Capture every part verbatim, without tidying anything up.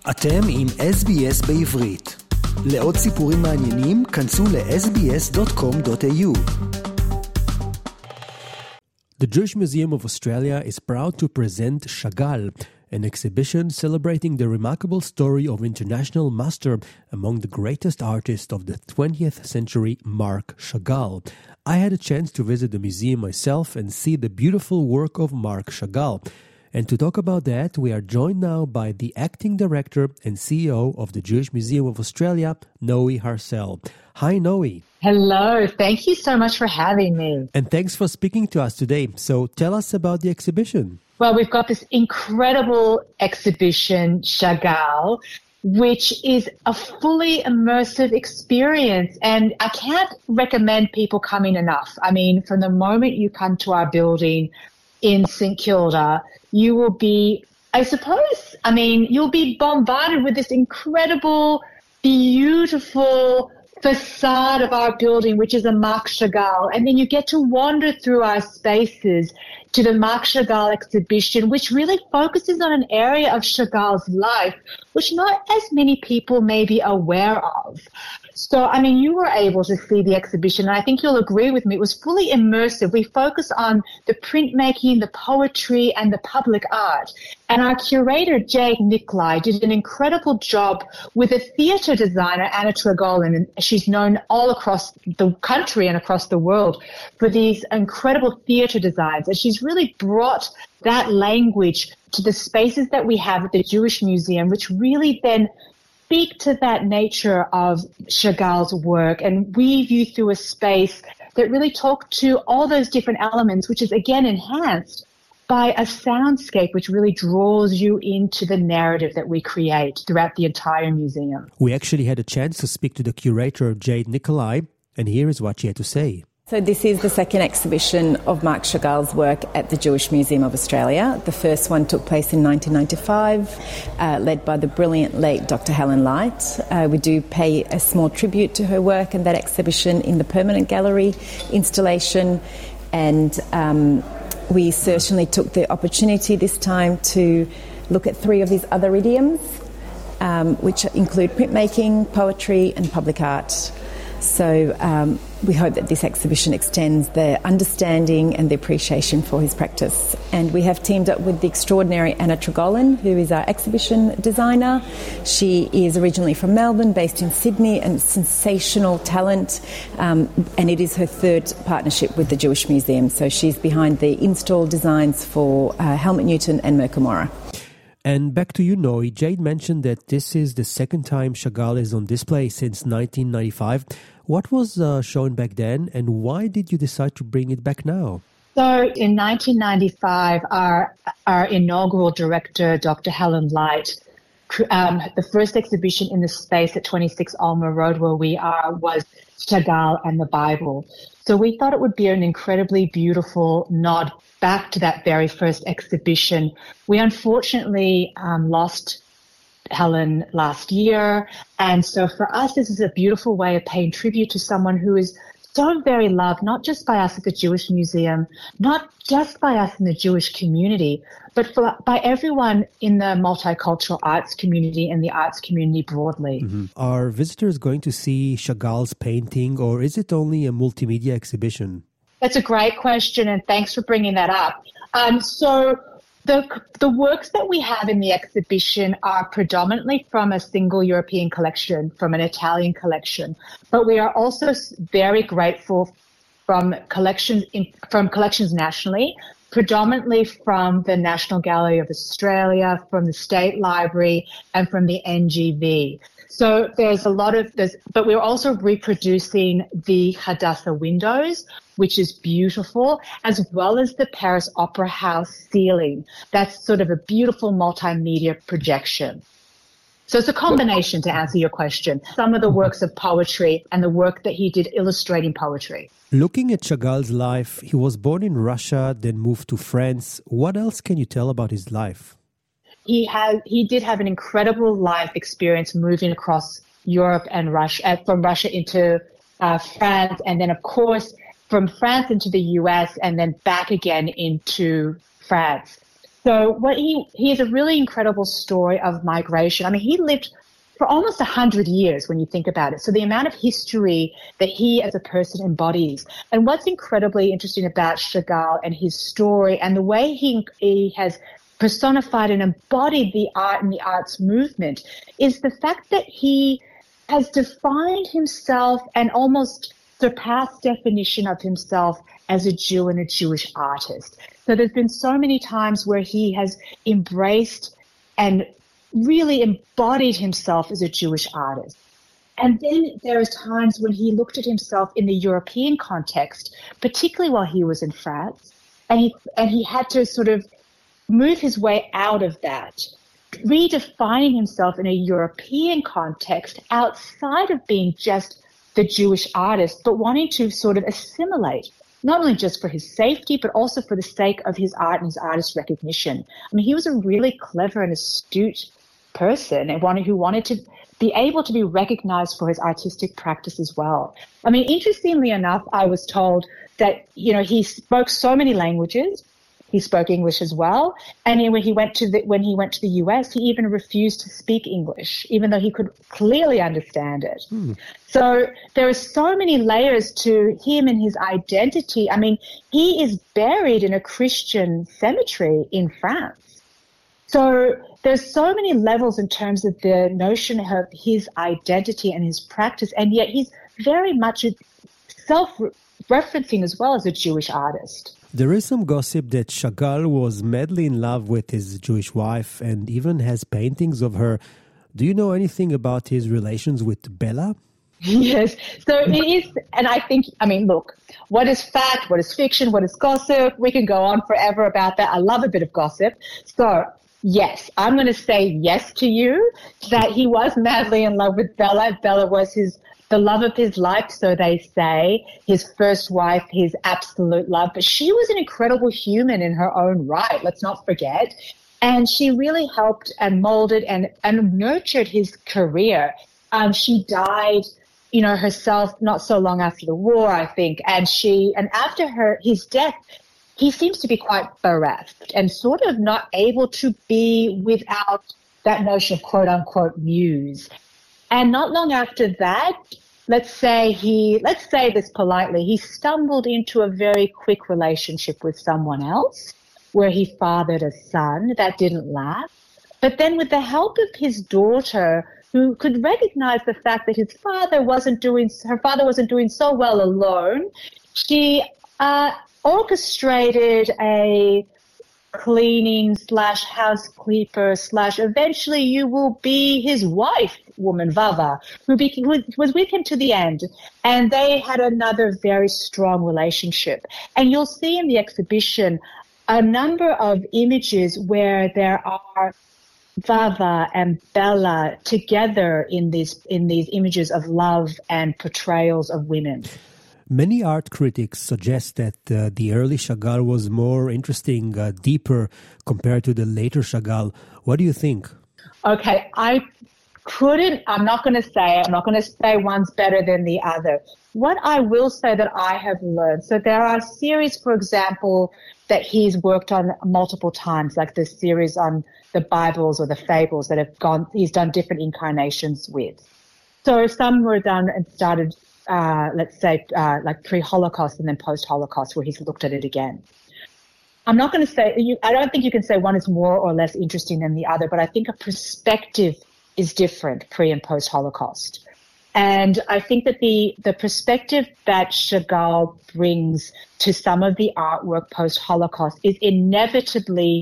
אתם עם אס בי אס בעברית. לעוד סיפורים מעניינים, כנסו ל-אס בי אס דוט קום דוט איי יו. The Jewish Museum of Australia is proud to present Chagall, an exhibition celebrating the remarkable story of international master among the greatest artists of the twentieth century, Marc Chagall. I had a chance to visit the museum myself and see the beautiful work of Marc Chagall. And to talk about that, we are joined now by the acting director and C E O of the Jewish Museum of Australia, Noe Harcel. Hi, Noe. Hello. Thank you so much for having me. And thanks for speaking to us today. So tell us about the exhibition. Well, we've got this incredible exhibition, Chagall, which is a fully immersive experience. And I can't recommend people coming enough. I mean, from the moment you come to our building in St Kilda, you will be, I suppose, I mean, you'll be bombarded with this incredible, beautiful facade of our building, which is a Marc Chagall. And then you get to wander through our spaces to the Marc Chagall exhibition, which really focuses on an area of Chagall's life, which not as many people may be aware of. So, I mean, you were able to see the exhibition, and I think you'll agree with me, it was fully immersive. We focused on the printmaking, the poetry, and the public art. And our curator, Jade Nikolai, did an incredible job with a theatre designer, Anna Tregolin, and she's known all across the country and across the world for these incredible theatre designs. And she's really brought that language to the spaces that we have at the Jewish Museum, which really then speak to that nature of Chagall's work and weave you through a space that really talk to all those different elements, which is again enhanced by a soundscape which really draws you into the narrative that we create throughout the entire museum. We actually had a chance to speak to the curator, Jade Nikolai, and here is what she had to say. So this is the second exhibition of Marc Chagall's work at the Jewish Museum of Australia. The first one took place in nineteen ninety-five, uh, led by the brilliant late Doctor Helen Light. Uh, we do pay a small tribute to her work in that exhibition in the permanent gallery installation, and um, we certainly took the opportunity this time to look at three of these other idioms, um, which include printmaking, poetry and public art. So um, we hope that this exhibition extends the understanding and the appreciation for his practice. And we have teamed up with the extraordinary Anna Tregolin, who is our exhibition designer. She is originally from Melbourne, based in Sydney, and sensational talent. Um, and it is her third partnership with the Jewish Museum. So she's behind the install designs for uh, Helmut Newton and Mercamora. And back to you, Noe. Jade mentioned that this is the second time Chagall is on display since nineteen ninety-five. What was uh, shown back then, and why did you decide to bring it back now? So in nineteen ninety-five, our, our inaugural director, Doctor Helen Light, um, the first exhibition in the space at twenty-six Ulmer Road where we are was Chagall and the Bible. So we thought it would be an incredibly beautiful nod back to that very first exhibition. We unfortunately um, lost Helen last year, and so for us this is a beautiful way of paying tribute to someone who is so very loved, not just by us at the Jewish Museum, not just by us in the Jewish community, but for, by everyone in the multicultural arts community and the arts community broadly. Mm-hmm. Are visitors going to see Chagall's painting, or is it only a multimedia exhibition? That's a great question, and thanks for bringing that up. Um, so the the works that we have in the exhibition are predominantly from a single European collection, from an Italian collection, but we are also very grateful from collections in, from collections nationally, predominantly from the National Gallery of Australia, from the State Library, and from the N G V. So there's a lot of this, but we're also reproducing the Hadassah windows, which is beautiful, as well as the Paris Opera House ceiling. That's sort of a beautiful multimedia projection. So it's a combination to answer your question. Some of the works of poetry and the work that he did illustrating poetry. Looking at Chagall's life, he was born in Russia, then moved to France. What else can you tell about his life? He has, he did have an incredible life experience moving across Europe and Russia, from Russia into uh, France, and then of course from France into the U S and then back again into France. So what he, he has a really incredible story of migration. I mean, he lived for almost a hundred years when you think about it. So the amount of history that he as a person embodies. And what's incredibly interesting about Chagall and his story and the way he, he has personified and embodied the art and the arts movement is the fact that he has defined himself and almost surpassed definition of himself as a Jew and a Jewish artist. So there's been so many times where he has embraced and really embodied himself as a Jewish artist. And then there are times when he looked at himself in the European context, particularly while he was in France, and he, and he had to sort of move his way out of that, redefining himself in a European context outside of being just the Jewish artist, but wanting to sort of assimilate, not only just for his safety, but also for the sake of his art and his artist recognition. I mean, he was a really clever and astute person and wanted, who wanted to be able to be recognized for his artistic practice as well. I mean, interestingly enough, I was told that, you know, he spoke so many languages. He spoke English as well. And when he went to the, when he went to the U S, he even refused to speak English, even though he could clearly understand it. Hmm. So there are so many layers to him and his identity. I mean, he is buried in a Christian cemetery in France. So there's so many levels in terms of the notion of his identity and his practice, and yet he's very much self-referencing as well as a Jewish artist. There is some gossip that Chagall was madly in love with his Jewish wife and even has paintings of her. Do you know anything about his relations with Bella? Yes. So it is, and I think, I mean, look, what is fact, what is fiction, what is gossip? We can go on forever about that. I love a bit of gossip. So yes, I'm going to say yes to you that he was madly in love with Bella. Bella was his the love of his life, so they say, his first wife, his absolute love. But she was an incredible human in her own right, let's not forget. And she really helped and molded and, and nurtured his career. Um, she died, you know, herself not so long after the war, I think. And she, and after her, his death, he seems to be quite bereft and sort of not able to be without that notion of quote unquote muse. And not long after that, let's say he, let's say this politely, he stumbled into a very quick relationship with someone else where he fathered a son. That didn't last. But then with the help of his daughter, who could recognize the fact that his father wasn't doing, her father wasn't doing so well alone, she, uh, orchestrated a cleaning slash housekeeper slash eventually you will be his wife woman, Vava, who, be, who was with him to the end. And they had another very strong relationship. And you'll see in the exhibition a number of images where there are Vava and Bella together in these in these images of love and portrayals of women. Many art critics suggest that uh, the early Chagall was more interesting, uh, deeper compared to the later Chagall. What do you think? Okay, I couldn't, I'm not going to say, I'm not going to say one's better than the other. What I will say that I have learned, so there are series, for example, that he's worked on multiple times, like the series on the Bibles or the fables that have gone, he's done different incarnations with. So some were done and started Uh, let's say, uh, like pre-Holocaust and then post-Holocaust, where he's looked at it again. I'm not going to say, you, I don't think you can say one is more or less interesting than the other, but I think a perspective is different pre and post-Holocaust. And I think that the, the perspective that Chagall brings to some of the artwork post-Holocaust is inevitably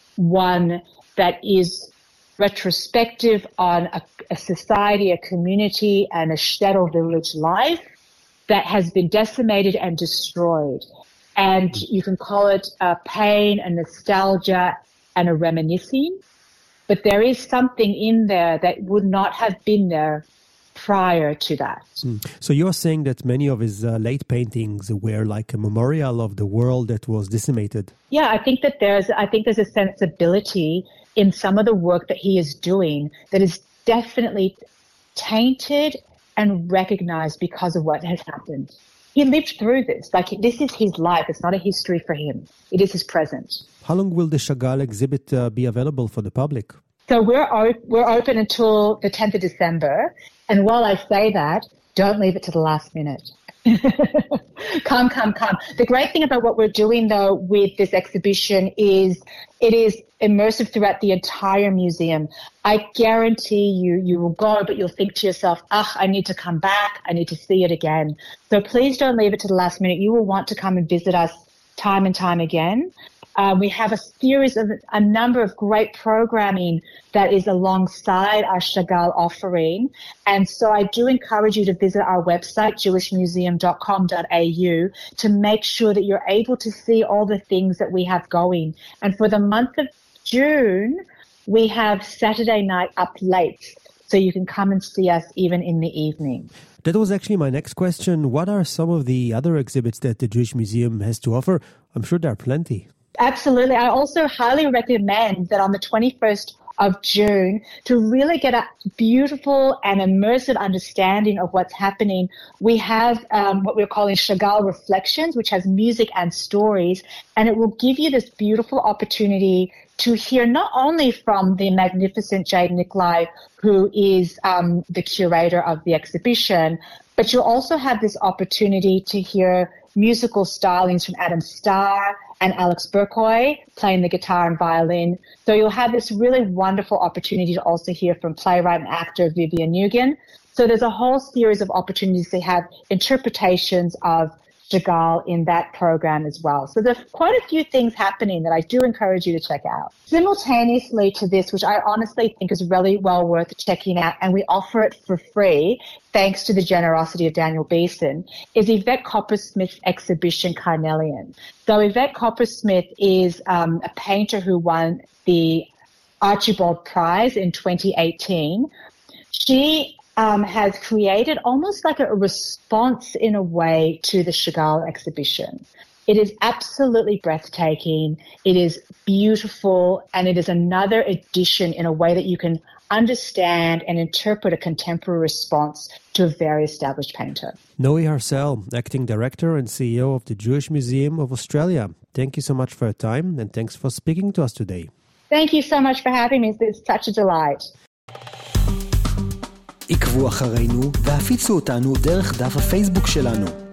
one that is retrospective on a, a society, a community, and a shtetl village life that has been decimated and destroyed. And you can call it a pain, a nostalgia, and a reminiscing. But there is something in there that would not have been there prior to that. Mm. So you're saying that many of his uh, late paintings were like a memorial of the world that was decimated? Yeah, I think that there's, I think there's a sensibility in some of the work that he is doing that is definitely tainted and recognized because of what has happened. he lived through this. Like, this is his life. It's not a history for him. It is his present. How long will the Chagall exhibit uh, be available for the public? So we're op- we're open until the tenth of December. And while I say that, don't leave it to the last minute. Come, come, come. The great thing about what we're doing, though, with this exhibition is it is immersive throughout the entire museum. I guarantee you, you will go, but you'll think to yourself, ah, I need to come back. I need to see it again. So please don't leave it to the last minute. You will want to come and visit us time and time again. Uh, we have a series of a number of great programming that is alongside our Chagall offering. And so I do encourage you to visit our website, jewish museum dot com dot a u, to make sure that you're able to see all the things that we have going. And for the month of June, we have Saturday night up late, so you can come and see us even in the evening. That was actually my next question. What are some of the other exhibits that the Jewish Museum has to offer? I'm sure there are plenty. Absolutely. I also highly recommend that on the twenty-first of June, to really get a beautiful and immersive understanding of what's happening, we have um, what we're calling Chagall Reflections, which has music and stories, and it will give you this beautiful opportunity to hear not only from the magnificent Jade Nicolai, who is um, the curator of the exhibition, but you'll also have this opportunity to hear musical stylings from Adam Starr and Alex Burkoy playing the guitar and violin. So you'll have this really wonderful opportunity to also hear from playwright and actor Vivian Nugan. So there's a whole series of opportunities to have interpretations of Chagall in that program as well. So there's quite a few things happening that I do encourage you to check out. Simultaneously to this, which I honestly think is really well worth checking out, and we offer it for free thanks to the generosity of Daniel Beeson, is Yvette Coppersmith's exhibition Carnelian. So Yvette Coppersmith is um, a painter who won the Archibald Prize in twenty eighteen. She Um, has created almost like a response in a way to the Chagall exhibition. It is absolutely breathtaking. It is beautiful, and it is another edition in a way that you can understand and interpret a contemporary response to a very established painter. Noe Harcel, Acting Director and C E O of the Jewish Museum of Australia. Thank you so much for your time, and thanks for speaking to us today. Thank you so much for having me. It's such a delight. עקבו אחרינו והפיצו אותנו דרך דף הפייסבוק שלנו.